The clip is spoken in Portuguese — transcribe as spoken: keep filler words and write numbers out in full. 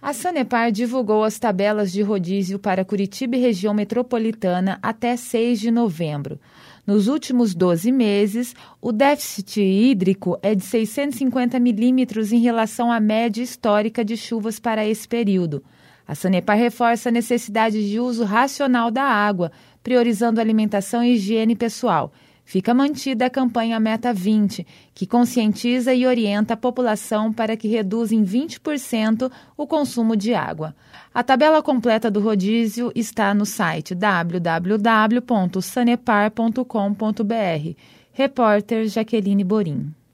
A Sanepar divulgou as tabelas de rodízio para Curitiba e região metropolitana até seis de novembro. Nos últimos doze meses, o déficit hídrico é de seiscentos e cinquenta milímetros em relação à média histórica de chuvas para esse período. A Sanepar reforça a necessidade de uso racional da água, priorizando alimentação e higiene pessoal. Fica mantida a campanha Meta vinte, que conscientiza e orienta a população para que reduza em vinte por cento o consumo de água. A tabela completa do rodízio está no site w w w ponto sanepar ponto com ponto b r. Repórter Jaqueline Borim.